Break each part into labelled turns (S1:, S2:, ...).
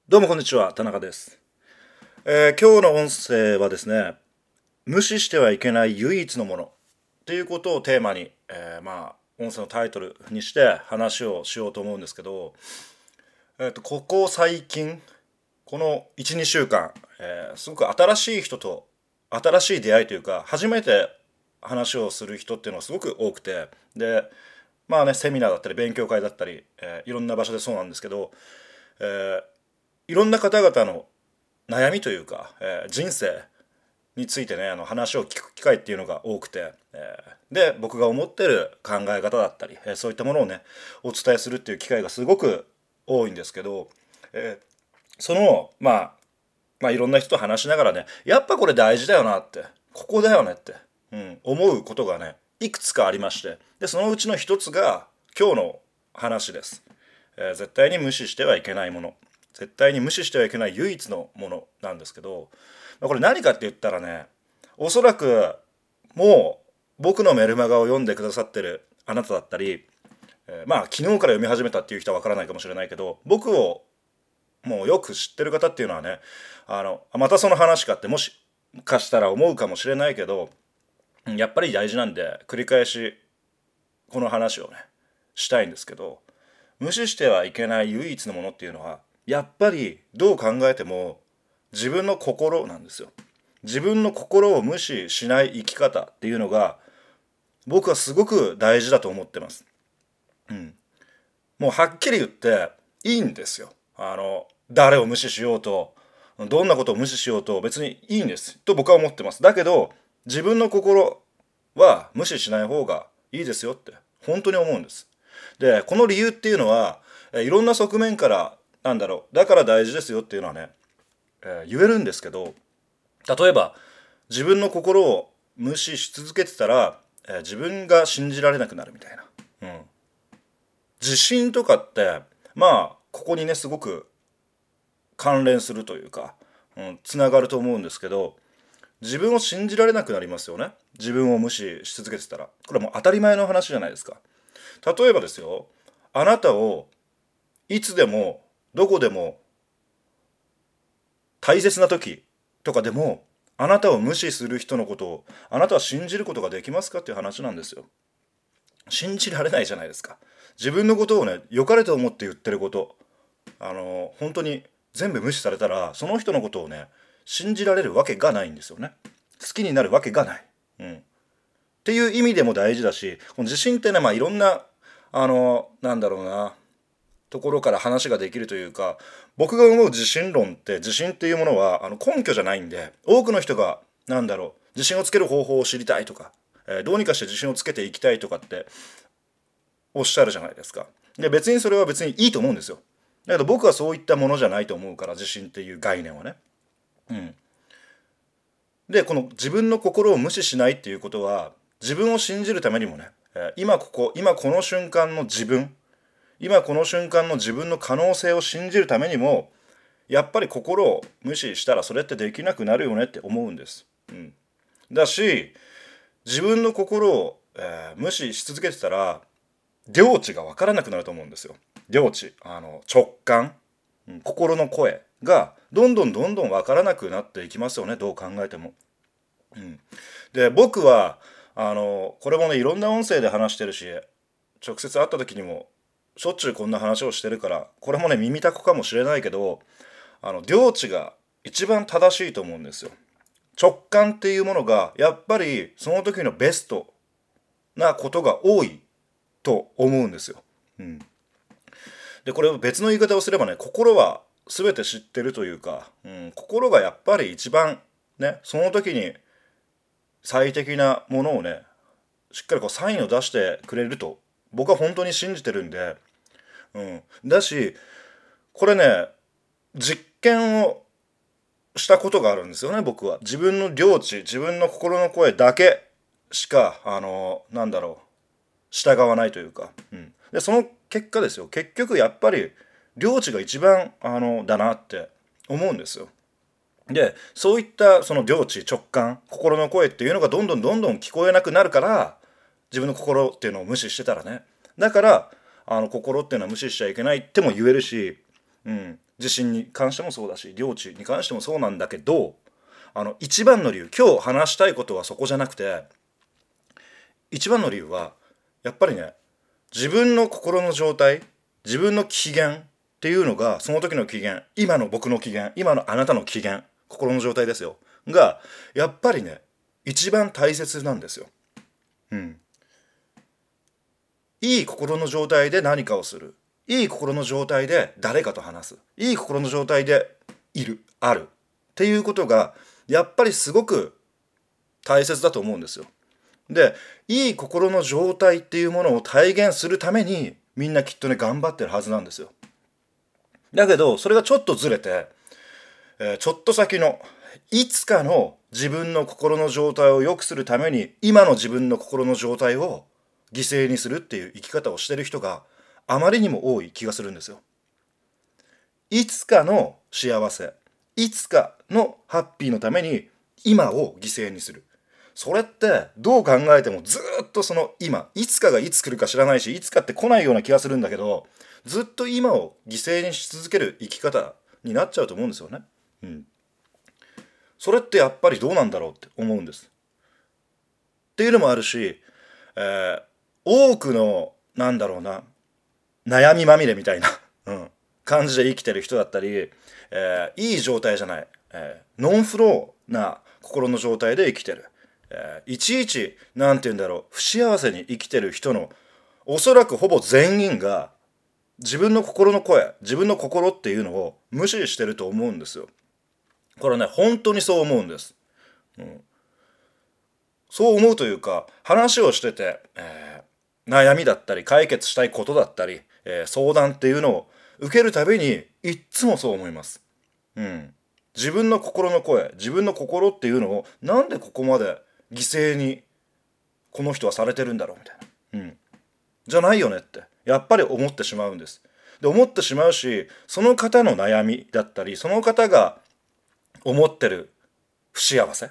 S1: どうもこんにちは、田中です。今日の音声はですね、無視してはいけない唯一のものということをテーマに、音声のタイトルにして話をしようと思うんですけど、ここ最近、この1、2週間、すごく新しい人と新しい出会いというか、初めて話をする人っていうのがすごく多くて、で、セミナーだったり勉強会だったり、いろんな場所でそうなんですけど、えーいろんな方々の悩みというか、人生についてね話を聞く機会っていうのが多くて、で僕が思ってる考え方だったり、そういったものをねお伝えするっていう機会がすごく多いんですけど、そのいろんな人と話しながらね、やっぱこれ大事だよなって、ここだよねって、思うことがねいくつかありまして、でそのうちの一つが今日の話です。絶対に無視してはいけないもの、絶対に無視してはいけない唯一のものなんですけど、これ何かって言ったらね、おそらくもう僕のメルマガを読んでくださってるあなただったり、昨日から読み始めたっていう人はわからないかもしれないけど、僕をもうよく知ってる方っていうのはね、またその話かってもしかしたら思うかもしれないけど、やっぱり大事なんで繰り返しこの話をねしたいんですけど、無視してはいけない唯一のものっていうのはやっぱりどう考えても自分の心なんですよ。自分の心を無視しない生き方っていうのが僕はすごく大事だと思ってます。もうはっきり言っていいんですよ。誰を無視しようと、どんなことを無視しようと別にいいんですと僕は思ってます。だけど自分の心は無視しない方がいいですよって本当に思うんです。でこの理由っていうのはいろんな側面からだから大事ですよっていうのはね、言えるんですけど、例えば自分の心を無視し続けてたら、自分が信じられなくなるみたいな、自信とかってここにねすごく関連するというか、つながると思うんですけど、自分を信じられなくなりますよね。自分を無視し続けてたら。これはもう当たり前の話じゃないですか。例えばですよ、あなたをいつでもどこでも大切な時とかでもあなたを無視する人のことをあなたは信じることができますかっていう話なんですよ。信じられないじゃないですか。自分のことをね良かれと思って言ってること、本当に全部無視されたらその人のことをね信じられるわけがないんですよね。好きになるわけがない、っていう意味でも大事だし、この自信ってねいろんなところから話ができるというか、僕が思う自信論って自信っていうものは根拠じゃないんで、多くの人が自信をつける方法を知りたいとか、どうにかして自信をつけていきたいとかっておっしゃるじゃないですか。で別にそれは別にいいと思うんですよ。だけど僕はそういったものじゃないと思うから、自信っていう概念はね。でこの自分の心を無視しないっていうことは、自分を信じるためにもね、今この瞬間の自分、今この瞬間の自分の可能性を信じるためにも、やっぱり心を無視したらそれってできなくなるよねって思うんです。だし自分の心を、無視し続けてたら領地が分からなくなると思うんですよ。領地、直感、心の声がどんどん分からなくなっていきますよね、どう考えても。で僕はこれもねいろんな音声で話してるし、直接会った時にもしょっちゅうこんな話をしてるから、これもね耳たこかもしれないけど、領地が一番正しいと思うんですよ。直感っていうものがやっぱりその時のベストなことが多いと思うんですよ。でこれを別の言い方をすればね、心は全て知ってるというか、心がやっぱり一番ねその時に最適なものをねしっかりこうサインを出してくれると僕は本当に信じてるんで、だしこれね実験をしたことがあるんですよね。僕は自分の領地、自分の心の声だけしか従わないというか、でその結果ですよ、結局やっぱり領地が一番だなって思うんですよ。でそういったその領地、直感、心の声っていうのがどんどん聞こえなくなるから、自分の心っていうのを無視してたらね、だから心っていうのは無視しちゃいけないっても言えるし、 地震に関してもそうだし、領地に関してもそうなんだけど、一番の理由、今日話したいことはそこじゃなくて、一番の理由はやっぱりね、自分の心の状態、自分の機嫌っていうのが、その時の機嫌、今の僕の機嫌、今のあなたの機嫌、心の状態ですよが、やっぱりね、一番大切なんですよ。いい心の状態で何かをする、いい心の状態で誰かと話す、いい心の状態であるっていうことがやっぱりすごく大切だと思うんですよ。で、いい心の状態っていうものを体現するためにみんなきっとね頑張ってるはずなんですよ。だけどそれがちょっとずれて、ちょっと先のいつかの自分の心の状態を良くするために今の自分の心の状態を犠牲にするっていう生き方をしてる人があまりにも多い気がするんですよ。いつかの幸せ、いつかのハッピーのために今を犠牲にする。それってどう考えてもずっとその今、いつかがいつ来るか知らないし、いつかって来ないような気がするんだけど、ずっと今を犠牲にし続ける生き方になっちゃうと思うんですよね。それってやっぱりどうなんだろうって思うんです。っていうのもあるし、多くの悩みまみれみたいな、感じで生きてる人だったり、いい状態じゃない、ノンフローな心の状態で生きてる、いちいち不幸せに生きてる人のおそらくほぼ全員が自分の心の声、自分の心っていうのを無視してると思うんですよ。これね、本当にそう思うんです。そう思うというか、話をしてて、悩みだったり解決したいことだったり、相談っていうのを受けるたびにいっつもそう思います。自分の心の声、自分の心っていうのをなんでここまで犠牲にこの人はされてるんだろうみたいな、じゃないよねってやっぱり思ってしまうんです。で、思ってしまうし、その方の悩みだったり、その方が思ってる不幸せ、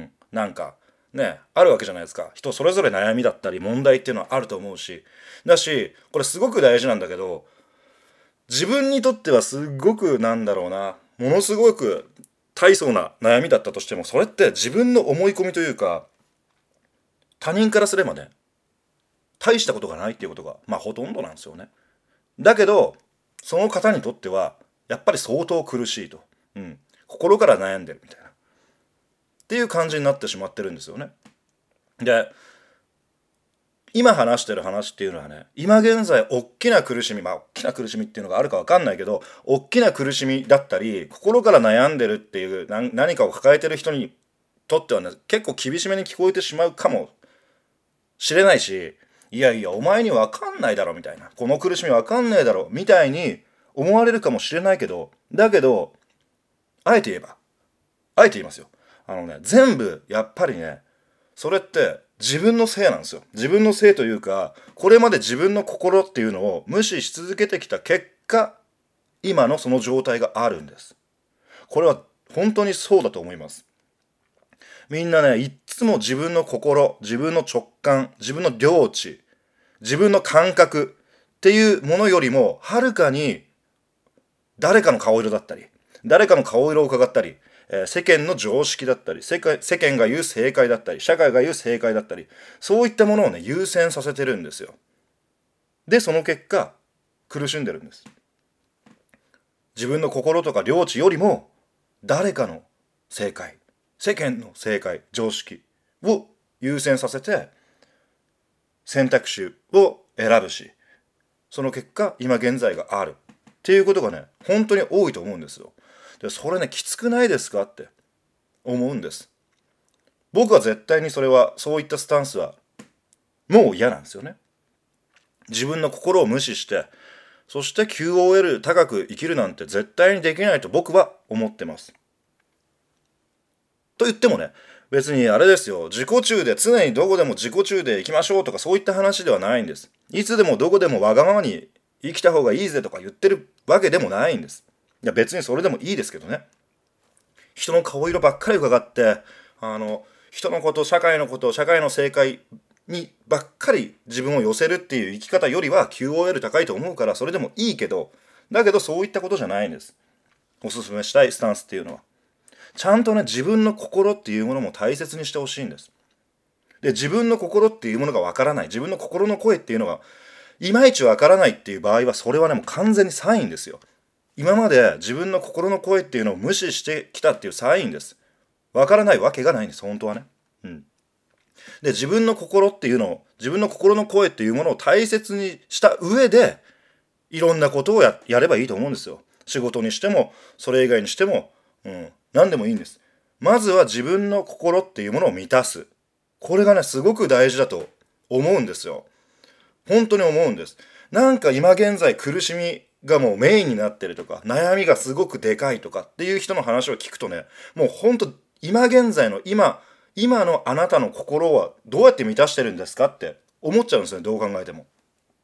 S1: あるわけじゃないですか。人それぞれ悩みだったり問題っていうのはあると思うし、だしこれすごく大事なんだけど、自分にとってはすごくものすごく大層な悩みだったとしても、それって自分の思い込みというか、他人からすればね、大したことがないっていうことがほとんどなんですよね。だけどその方にとってはやっぱり相当苦しいと、心から悩んでるみたいなっていう感じになってしまってるんですよね。で、今話してる話っていうのはね、今現在大きな苦しみ、大きな苦しみっていうのがあるか分かんないけど、大きな苦しみだったり心から悩んでるっていう何かを抱えてる人にとってはね、結構厳しめに聞こえてしまうかもしれないし、いやいやお前に分かんないだろみたいな、この苦しみ分かんないだろみたいに思われるかもしれないけど、だけどあえて言いますよ。全部やっぱりね、それって自分のせいなんですよ。自分のせいというか、これまで自分の心っていうのを無視し続けてきた結果、今のその状態があるんです。これは本当にそうだと思います。みんなね、いっつも自分の心、自分の直感、自分の領地、自分の感覚っていうものよりもはるかに誰かの顔色だったり、誰かの顔色を伺ったり、世間の常識だったり、世間が言う正解だったり、社会が言う正解だったり、そういったものをね優先させてるんですよ。で、その結果苦しんでるんです。自分の心とか領地よりも誰かの正解、世間の正解、常識を優先させて選択肢を選ぶし、その結果今現在があるっていうことがね本当に多いと思うんですよ。で、それねきつくないですかって思うんです。僕は絶対にそういったスタンスはもう嫌なんですよね。自分の心を無視して、そして QOL 高く生きるなんて絶対にできないと僕は思ってます。と言ってもね、別にあれですよ、自己中で常にどこでも自己中で生きましょうとかそういった話ではないんです。いつでもどこでもわがままに生きた方がいいぜとか言ってるわけでもないんです。いや別にそれでもいいですけどね。人の顔色ばっかり伺って人のこと、社会のこと、社会の正解にばっかり自分を寄せるっていう生き方よりは QOL 高いと思うからそれでもいいけど、だけどそういったことじゃないんです。 おすすめしたいスタンスっていうのは。ちゃんとね、自分の心っていうものも大切にしてほしいんです。で、自分の心っていうものがわからない、自分の心の声っていうのがいまいちわからないっていう場合は、それはね、もう完全にサインですよ。今まで自分の心の声っていうのを無視してきたっていうサインです。わからないわけがないんです、本当はね。で、自分の心っていうのを、自分の心の声っていうものを大切にした上で、いろんなことをやればいいと思うんですよ。仕事にしても、それ以外にしても、何でもいいんです。まずは自分の心っていうものを満たす。これがね、すごく大事だと思うんですよ。本当に思うんです。なんか今現在苦しみがもうメインになってるとか、悩みがすごくでかいとかっていう人の話を聞くとね、もう本当今現在の今のあなたの心はどうやって満たしてるんですかって思っちゃうんですね、どう考えても。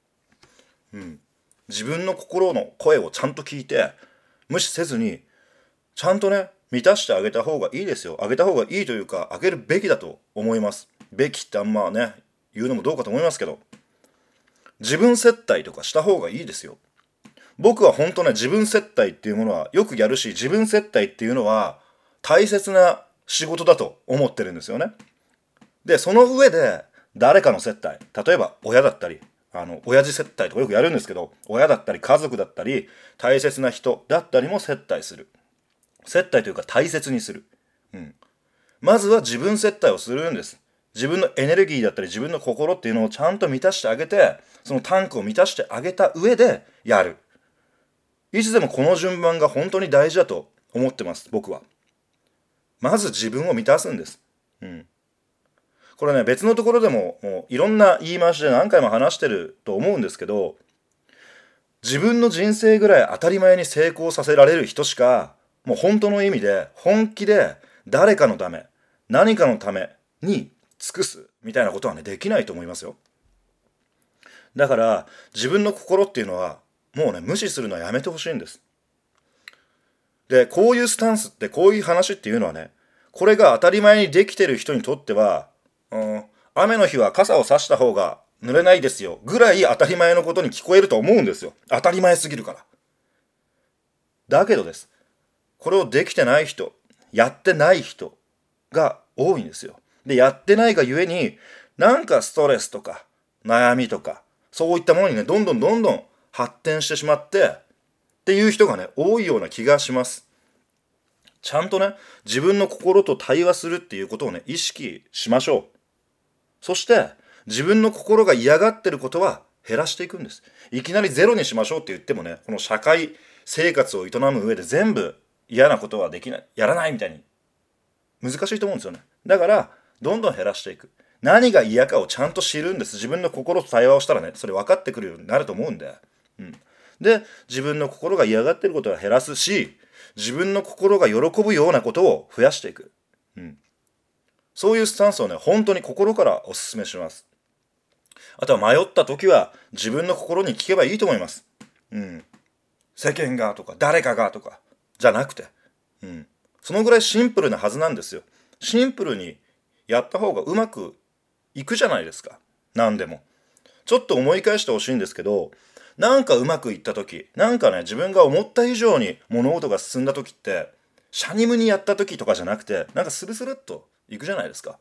S1: 自分の心の声をちゃんと聞いて、無視せずに、ちゃんとね、満たしてあげた方がいいですよ。あげた方がいいというか、あげるべきだと思います。べきってあんまね、言うのもどうかと思いますけど、自分接待とかした方がいいですよ。僕は本当ね、自分接待っていうものはよくやるし、自分接待っていうのは大切な仕事だと思ってるんですよね。で、その上で誰かの接待、例えば親だったり、親父接待とかよくやるんですけど、親だったり家族だったり、大切な人だったりも接待する。接待というか大切にする。まずは自分接待をするんです。自分のエネルギーだったり自分の心っていうのをちゃんと満たしてあげて、そのタンクを満たしてあげた上でやる。いつでもこの順番が本当に大事だと思ってます、僕は。まず自分を満たすんです。これね、別のところでも、もういろんな言い回しで何回も話してると思うんですけど、自分の人生ぐらい当たり前に成功させられる人しか、もう本当の意味で、本気で誰かのため、何かのために尽くすみたいなことはね、できないと思いますよ。だから、自分の心っていうのは、もうね、無視するのはやめてほしいんです。で、こういうスタンスって、こういう話っていうのはね、これが当たり前にできてる人にとっては、雨の日は傘を差した方が濡れないですよぐらい当たり前のことに聞こえると思うんですよ。当たり前すぎるから。だけどです。これをできてない人、やってない人が多いんですよ。で、やってないがゆえに、なんかストレスとか悩みとか、そういったものにね、どんどん発展してしまって、っていう人がね、多いような気がします。ちゃんとね、自分の心と対話するっていうことをね、意識しましょう。そして、自分の心が嫌がってることは減らしていくんです。いきなりゼロにしましょうって言ってもね、この社会生活を営む上で全部嫌なことはできない、やらないみたいに難しいと思うんですよね。だから、どんどん減らしていく。何が嫌かをちゃんと知るんです。自分の心と対話をしたらね、それ分かってくるようになると思うんで。で、自分の心が嫌がってることは減らすし、自分の心が喜ぶようなことを増やしていく。そういうスタンスをね、本当に心からお勧めします。あとは迷った時は自分の心に聞けばいいと思います。世間がとか誰かがとかじゃなくて、そのぐらいシンプルなはずなんですよ。シンプルにやった方がうまくいくじゃないですか。何でも。ちょっと思い返してほしいんですけど、なんかうまくいった時、なんかね、自分が思った以上に物事が進んだ時って、シャニムにやった時とかじゃなくて、なんかスルスルっといくじゃないですか。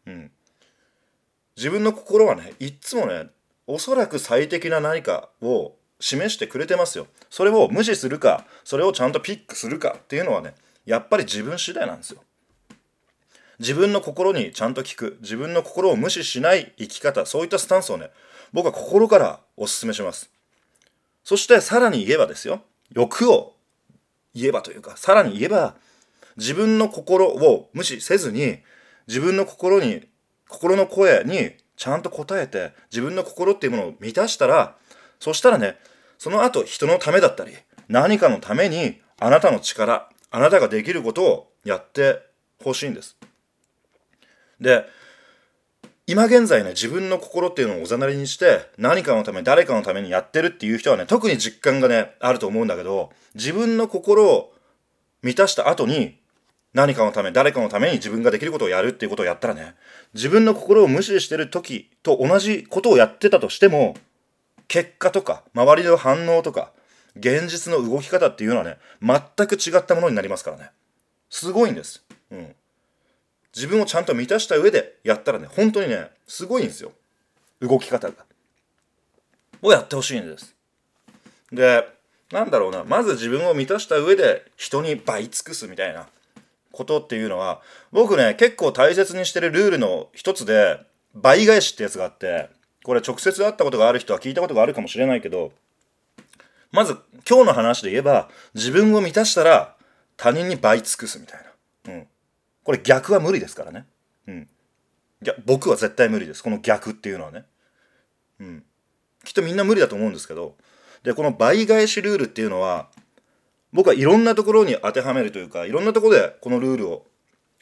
S1: 自分の心はね、いっつもね、おそらく最適な何かを示してくれてますよ。それを無視するか、それをちゃんとピックするかっていうのはね、やっぱり自分次第なんですよ。自分の心にちゃんと聞く、自分の心を無視しない生き方、そういったスタンスをね、僕は心からお勧めします。そしてさらに言えばですよ、欲を言えばというか、さらに言えば、自分の心を無視せずに、自分の心の声にちゃんと応えて、自分の心っていうものを満たしたら、そしたらね、その後人のためだったり、何かのためにあなたの力、あなたができることをやってほしいんです。で、今現在ね、自分の心っていうのをおざなりにして、何かのため、誰かのためにやってるっていう人はね、特に実感がね、あると思うんだけど、自分の心を満たした後に、何かのため、誰かのために自分ができることをやるっていうことをやったらね、自分の心を無視してる時と同じことをやってたとしても、結果とか、周りの反応とか、 現実の動き方っていうのはね、全く違ったものになりますからね。すごいんです。自分をちゃんと満たした上でやったらね、本当にね、すごいんですよ。動き方が。をやってほしいんです。で、なんだろうな、まず自分を満たした上で人に倍尽くすみたいなことっていうのは、僕ね、結構大切にしてるルールの一つで、倍返しってやつがあって、これ直接会ったことがある人は聞いたことがあるかもしれないけど、まず今日の話で言えば、自分を満たしたら他人に倍尽くすみたいな。これ逆は無理ですからね。僕は絶対無理です。この逆っていうのはね。きっとみんな無理だと思うんですけど、で、この倍返しルールっていうのは、僕はいろんなところに当てはめるというか、いろんなところでこのルールを、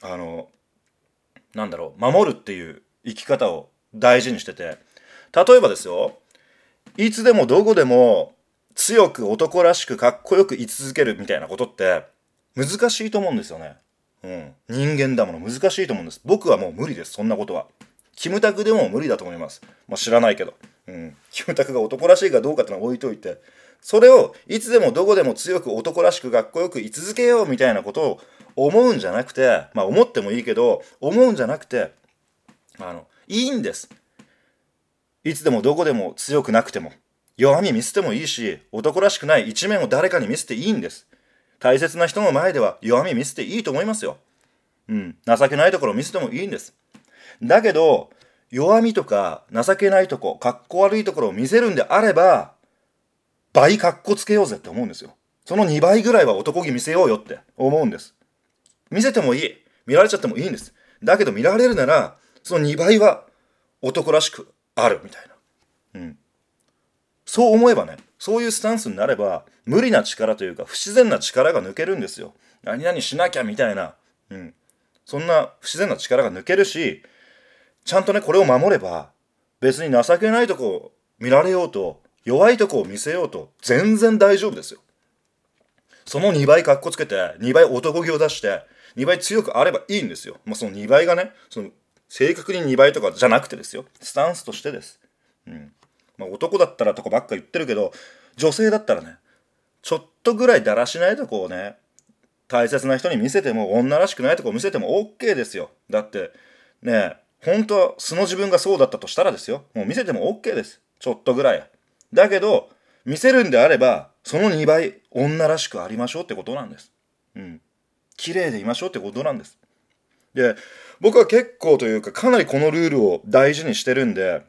S1: 守るっていう生き方を大事にしてて、例えばですよ、いつでもどこでも強く男らしくかっこよく居続けるみたいなことって難しいと思うんですよね。人間だもの難しいと思うんです。僕はもう無理です、そんなことは。キムタクでも無理だと思います。知らないけど。キムタクが男らしいかどうかってのは置いといて、それをいつでもどこでも強く男らしくかっこよく居続けようみたいなことを思うんじゃなくて、思ってもいいけど、思うんじゃなくて、いいんです。いつでもどこでも強くなくても、弱み見せてもいいし、男らしくない一面を誰かに見せていいんです。大切な人の前では弱み見せていいと思いますよ。情けないところを見せてもいいんです。だけど、弱みとか情けないとこ、かっこ悪いところを見せるんであれば、倍かっこつけようぜって思うんですよ。その2倍ぐらいは男気見せようよって思うんです。見せてもいい。見られちゃってもいいんです。だけど見られるなら、その2倍は男らしくあるみたいな。そう思えばね、そういうスタンスになれば、無理な力というか不自然な力が抜けるんですよ。何々しなきゃみたいな。そんな不自然な力が抜けるし、ちゃんとね、これを守れば、別に情けないとこを見られようと、弱いとこを見せようと、全然大丈夫ですよ。その2倍かっこつけて、2倍男気を出して、2倍強くあればいいんですよ。その2倍がね、正確に2倍とかじゃなくてですよ。スタンスとしてです。男だったらとかばっか言ってるけど、女性だったらね、ちょっとぐらいだらしないとこをね、大切な人に見せても、女らしくないとこを見せても OK ですよ。だって、ね、本当は素の自分がそうだったとしたらですよ。もう見せても OK です。ちょっとぐらい。だけど、見せるんであれば、その2倍、女らしくありましょうってことなんです。綺麗でいましょうってことなんです。で、僕は結構というか、かなりこのルールを大事にしてるんで、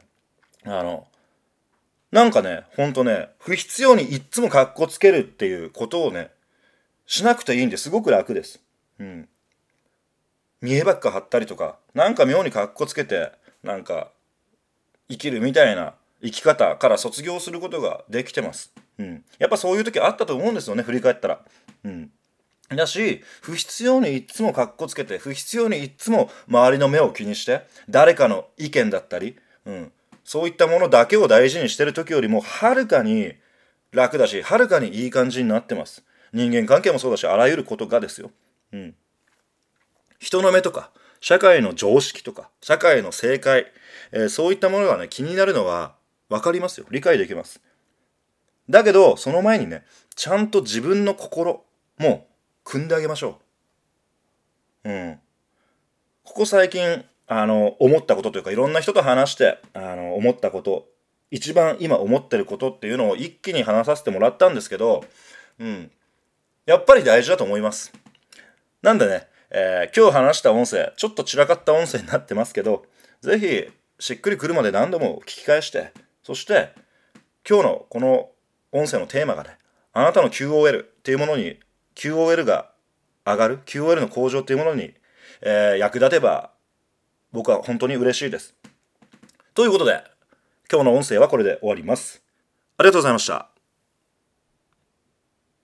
S1: なんかね、ほんとね、不必要にいっつもカッコつけるっていうことをね、しなくていいんですごく楽です。見えばっか張ったりとか、なんか妙にカッコつけて、なんか、生きるみたいな生き方から卒業することができてます。やっぱそういう時あったと思うんですよね、振り返ったら。だし、不必要にいっつもカッコつけて、不必要にいっつも周りの目を気にして、誰かの意見だったり、そういったものだけを大事にしてる時よりも、はるかに楽だし、はるかにいい感じになってます。人間関係もそうだし、あらゆることがですよ。人の目とか、社会の常識とか、社会の正解、そういったものがね、気になるのは分かりますよ。理解できます。だけど、その前にね、ちゃんと自分の心も組んであげましょう。ここ最近、思ったことというか、いろんな人と話して、思ったこと、一番今思ってることっていうのを一気に話させてもらったんですけど、やっぱり大事だと思います。なんでね、今日話した音声、ちょっと散らかった音声になってますけど、ぜひ、しっくりくるまで何度も聞き返して、そして、今日のこの音声のテーマがね、あなたの QOL っていうものに、QOL が上がる、QOL の向上っていうものに、役立てば、僕は本当に嬉しいです。ということで、今日の音声はこれで終わります。ありがとうございました。